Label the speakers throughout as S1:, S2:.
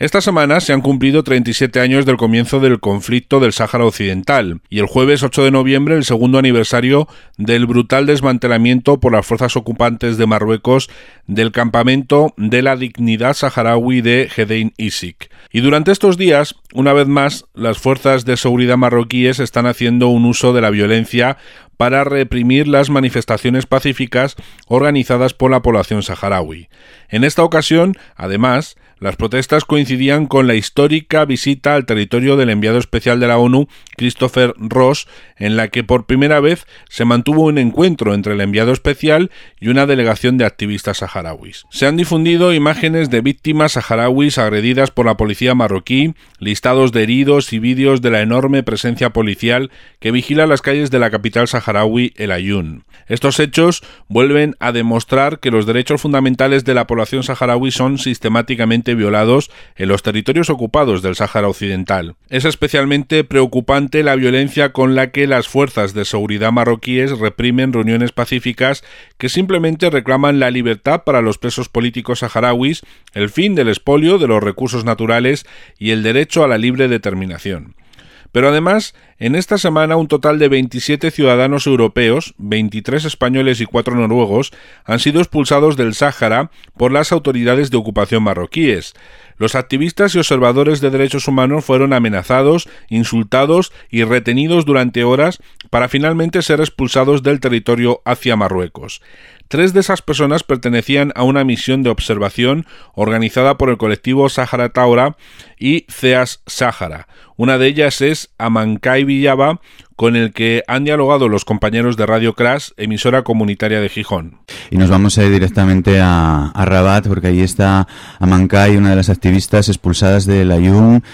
S1: Esta semana se han cumplido 37 años del comienzo del conflicto del Sáhara Occidental y el jueves 8 de noviembre el segundo aniversario del brutal desmantelamiento por las fuerzas ocupantes de Marruecos del campamento de la dignidad saharaui de Hedein Isik. Y durante estos días, una vez más, las fuerzas de seguridad marroquíes están haciendo un uso de la violencia para reprimir las manifestaciones pacíficas organizadas por la población saharaui. En esta ocasión, además, las protestas coincidían con la histórica visita al territorio del enviado especial de la ONU, Christopher Ross, en la que por primera vez se mantuvo un encuentro entre el enviado especial y una delegación de activistas saharauis. Se han difundido imágenes de víctimas saharauis agredidas por la policía marroquí, listados de heridos y vídeos de la enorme presencia policial que vigila las calles de la capital saharaui, El Aaiún. Estos hechos vuelven a demostrar que los derechos fundamentales de la población saharaui son sistemáticamente violados en los territorios ocupados del Sáhara Occidental. Es especialmente preocupante la violencia con la que las fuerzas de seguridad marroquíes reprimen reuniones pacíficas que simplemente reclaman la libertad para los presos políticos saharauis, el fin del expolio de los recursos naturales y el derecho a la libre determinación. Pero además, en esta semana un total de 27 ciudadanos europeos, 23 españoles y 4 noruegos, han sido expulsados del Sáhara por las autoridades de ocupación marroquíes. Los activistas y observadores de derechos humanos fueron amenazados, insultados y retenidos durante horas para finalmente ser expulsados del territorio hacia Marruecos. 3 de esas personas pertenecían a una misión de observación organizada por el colectivo Sahara Taura y CEAS Sáhara. Una de ellas es Amancay Villaba, con el que han dialogado los compañeros de Radio Crash, emisora comunitaria de Gijón.
S2: Y nos vamos a ir directamente a Rabat, porque ahí está Amancay, una de las activistas expulsadas del Aaiún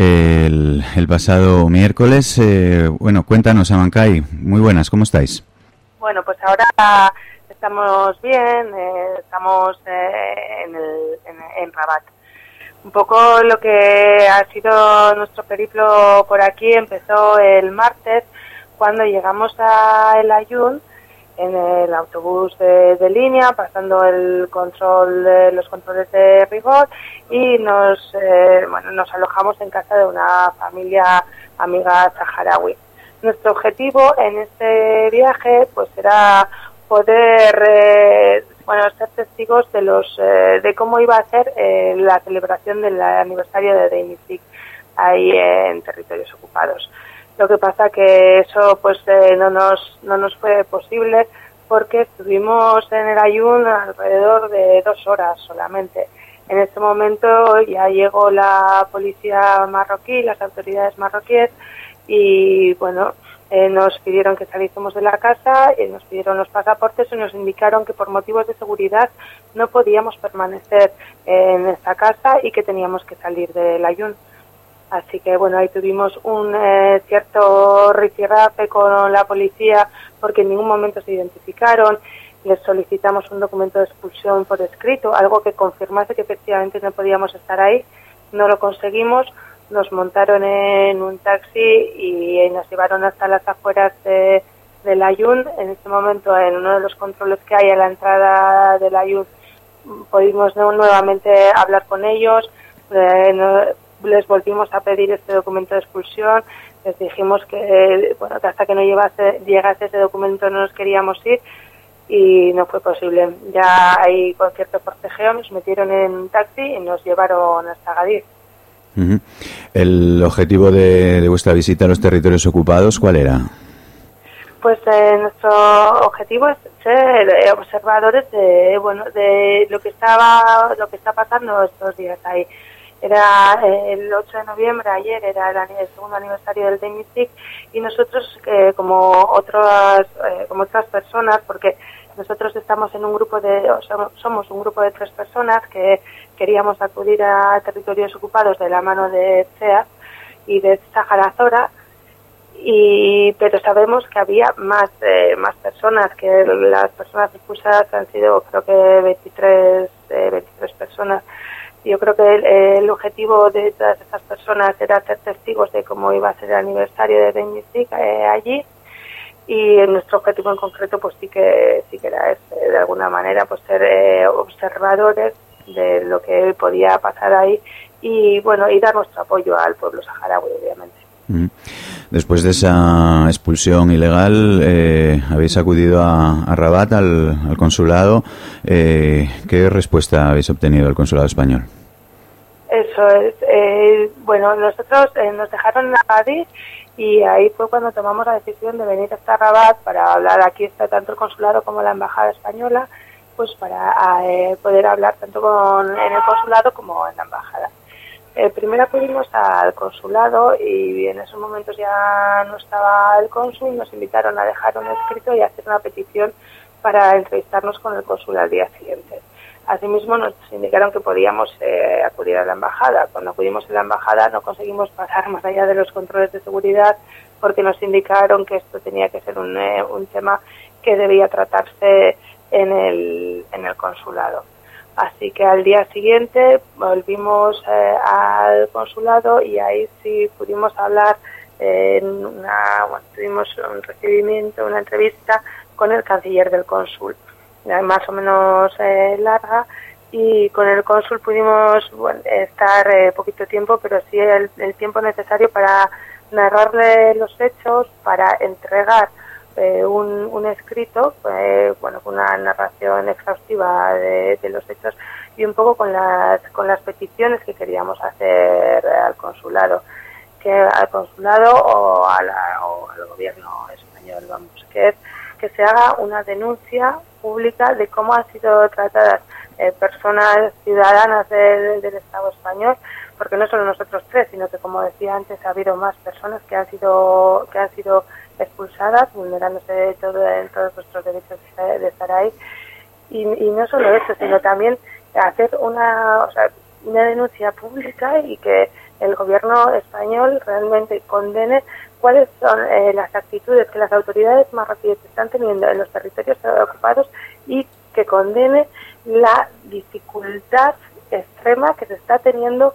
S2: el pasado miércoles. Bueno, cuéntanos, Amancay. Muy buenas, ¿cómo estáis?
S3: Bueno, pues ahora estamos bien, estamos en Rabat. Un poco lo que ha sido nuestro periplo por aquí empezó el martes, cuando llegamos a El Aaiún en el autobús de línea, pasando los controles de rigor, y nos alojamos en casa de una familia amiga saharaui. Nuestro objetivo en este viaje pues era poder ser testigos de cómo iba a ser la celebración del aniversario de Hedein Isik ahí en territorios ocupados. Lo que pasa que eso no nos fue posible, porque estuvimos en El Aaiún alrededor de 2 horas solamente. En este momento ya llegó la policía marroquí, las autoridades marroquíes, y nos pidieron que saliésemos de la casa, y nos pidieron los pasaportes y nos indicaron que por motivos de seguridad no podíamos permanecer en esta casa y que teníamos que salir del Aaiún. Así que ahí tuvimos un cierto rifirrafe con la policía, porque en ningún momento se identificaron. Les solicitamos un documento de expulsión por escrito, algo que confirmase que efectivamente no podíamos estar ahí. No lo conseguimos. Nos montaron en un taxi y nos llevaron hasta las afueras del Aaiún. En este momento, en uno de los controles que hay a la entrada del Aaiún, pudimos nuevamente hablar con ellos. Les volvimos a pedir este documento de expulsión. Les dijimos que hasta que no llegase ese documento no nos queríamos ir, y no fue posible. Ya ahí, con cierto forcejeo, nos metieron en un taxi y nos llevaron hasta Agadir.
S2: Uh-huh. ¿El objetivo de vuestra visita a los territorios ocupados cuál era?
S3: Pues nuestro objetivo es ser observadores de lo que está pasando estos días ahí. Era el 8 de noviembre, ayer era el segundo aniversario del Hedein Isik, y nosotros como otras personas, porque nosotros estamos en somos un grupo de 3 personas que queríamos acudir a territorios ocupados de la mano de CEAS y de Sahara Taura, pero sabemos que había más personas, que las personas expulsadas han sido, creo que 23 personas. Yo creo que el objetivo de todas estas personas era ser testigos de cómo iba a ser el aniversario de Hedein Isik allí, y nuestro objetivo en concreto pues sí que era de alguna manera ser observadores de lo que podía pasar ahí y bueno, y dar nuestro apoyo al pueblo saharaui, obviamente.
S2: Después de esa expulsión ilegal, habéis acudido a Rabat, al consulado. ¿Qué respuesta habéis obtenido del consulado español?
S3: Eso es. Bueno, nosotros nos dejaron en Agadís y ahí fue cuando tomamos la decisión de venir hasta Rabat para hablar. Aquí está tanto el consulado como la embajada española, pues para poder hablar tanto en el consulado como en la embajada. Primero acudimos al consulado y en esos momentos ya no estaba el cónsul, nos invitaron a dejar un escrito y hacer una petición para entrevistarnos con el cónsul al día siguiente. Asimismo nos indicaron que podíamos acudir a la embajada. Cuando acudimos a la embajada no conseguimos pasar más allá de los controles de seguridad porque nos indicaron que esto tenía que ser un tema que debía tratarse en el consulado. Así que al día siguiente volvimos al consulado y ahí sí pudimos hablar, tuvimos un recibimiento, una entrevista con el canciller del cónsul, más o menos larga, y con el cónsul pudimos estar poquito tiempo, pero sí el tiempo necesario para narrarle los hechos, para entregar un escrito, con una narración exhaustiva de los hechos y un poco con las peticiones que queríamos hacer al consulado o al gobierno español, vamos, que es que se haga una denuncia pública de cómo han sido tratadas personas ciudadanas del Estado español, porque no solo nosotros tres, sino que, como decía antes, ha habido más personas que han sido expulsadas, vulnerándose en todos nuestros derechos de estar ahí. Y no solo eso, sino también hacer una denuncia pública y que el gobierno español realmente condene cuáles son las actitudes que las autoridades marroquíes están teniendo en los territorios ocupados y que condene la dificultad extrema que se está teniendo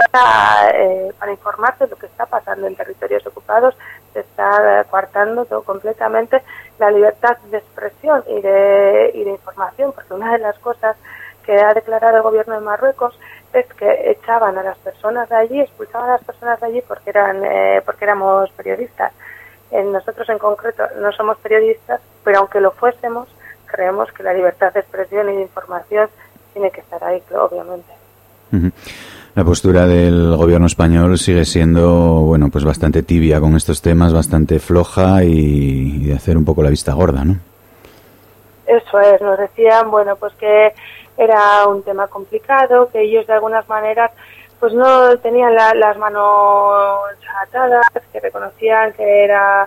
S3: para informarse de lo que está pasando en territorios ocupados. Se está coartando completamente la libertad de expresión y de información, porque una de las cosas que ha declarado el gobierno de Marruecos es que echaban a las personas de allí, expulsaban a las personas de allí porque éramos periodistas. Nosotros en concreto no somos periodistas, pero aunque lo fuésemos, creemos que la libertad de expresión y de información tiene que estar ahí, obviamente.
S2: La postura del gobierno español sigue siendo, pues bastante tibia con estos temas, bastante floja y de hacer un poco la vista gorda, ¿no?
S3: Eso es, nos decían, pues que era un tema complicado, que ellos de algunas maneras pues no tenían las manos atadas, que reconocían que era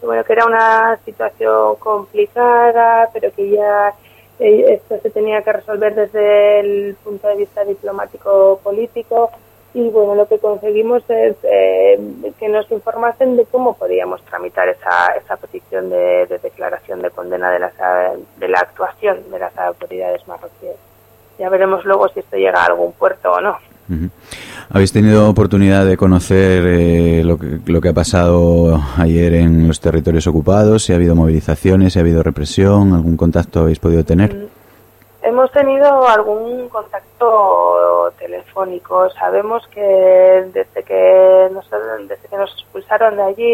S3: una situación complicada, pero que ya esto se tenía que resolver desde el punto de vista diplomático-político, y lo que conseguimos es que nos informasen de cómo podíamos tramitar esa petición de declaración de condena de la actuación de las autoridades marroquíes. Ya veremos luego si esto llega a algún puerto o no.
S2: ¿Habéis tenido oportunidad de conocer lo que ha pasado ayer en los territorios ocupados? ¿Si ha habido movilizaciones, si ha habido represión? ¿Algún contacto habéis podido tener?
S3: Hemos tenido algún contacto telefónico. Sabemos que desde que nos expulsaron de allí,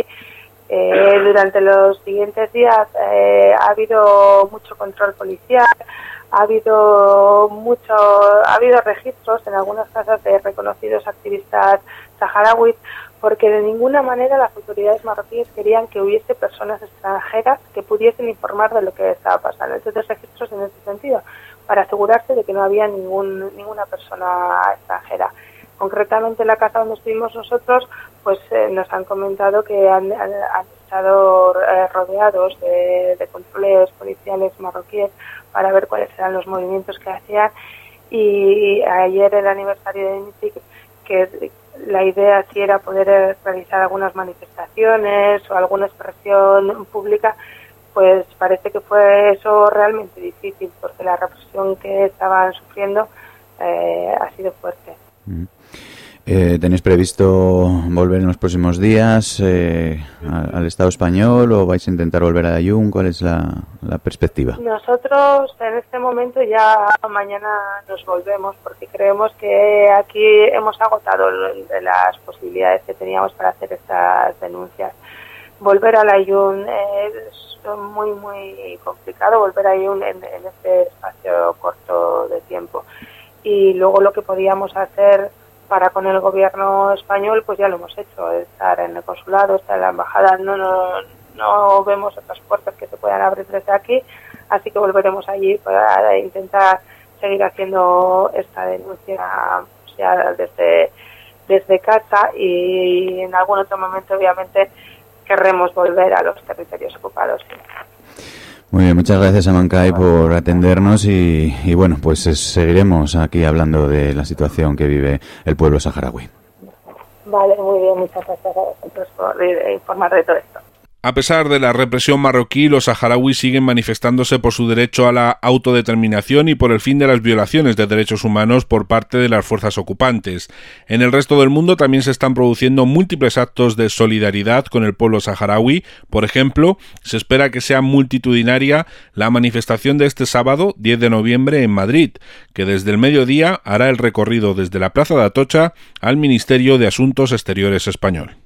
S3: durante los siguientes días ha habido mucho control policial. Ha habido registros en algunas casas de reconocidos activistas saharauis, porque de ninguna manera las autoridades marroquíes querían que hubiese personas extranjeras que pudiesen informar de lo que estaba pasando. Entonces, registros en ese sentido, para asegurarse de que no había ninguna persona extranjera. Concretamente en la casa donde estuvimos nosotros, nos han comentado que han estado rodeados de controles policiales marroquíes para ver cuáles eran los movimientos que hacían, y ayer el aniversario de INITIC, que la idea sí era poder realizar algunas manifestaciones o alguna expresión pública, pues parece que fue eso realmente difícil, porque la represión que estaban sufriendo ha sido fuerte.
S2: ¿Tenéis previsto volver en los próximos días al Estado español o vais a intentar volver a Aaiún? ¿Cuál es la perspectiva?
S3: Nosotros en este momento ya mañana nos volvemos porque creemos que aquí hemos agotado las posibilidades que teníamos para hacer estas denuncias. Volver a Aaiún es muy muy complicado, volver a Aaiún en este espacio corto de tiempo. Y luego lo que podíamos hacer para con el gobierno español, pues ya lo hemos hecho, estar en el consulado, estar en la embajada, no vemos otras puertas que se puedan abrir desde aquí, así que volveremos allí para intentar seguir haciendo esta denuncia ya desde casa, y en algún otro momento obviamente querremos volver a los territorios ocupados.
S2: Muy bien, muchas gracias, Amancay, por atendernos y bueno, pues seguiremos aquí hablando de la situación que vive el pueblo saharaui.
S3: Vale, muy bien, muchas gracias a vosotros por informar de todo esto.
S1: A pesar de la represión marroquí, los saharauis siguen manifestándose por su derecho a la autodeterminación y por el fin de las violaciones de derechos humanos por parte de las fuerzas ocupantes. En el resto del mundo también se están produciendo múltiples actos de solidaridad con el pueblo saharaui. Por ejemplo, se espera que sea multitudinaria la manifestación de este sábado, 10 de noviembre, en Madrid, que desde el mediodía hará el recorrido desde la Plaza de Atocha al Ministerio de Asuntos Exteriores español.